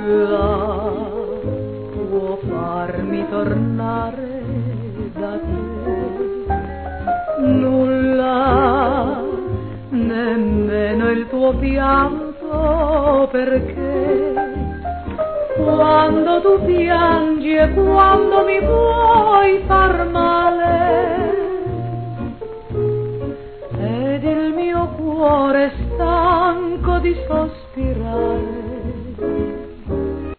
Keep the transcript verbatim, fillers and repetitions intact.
nulla può farmi tornare da te, nulla, nemmeno il tuo pianto, perché quando tu piangi e quando mi vuoi far male ed il mio cuore stanco di sospirare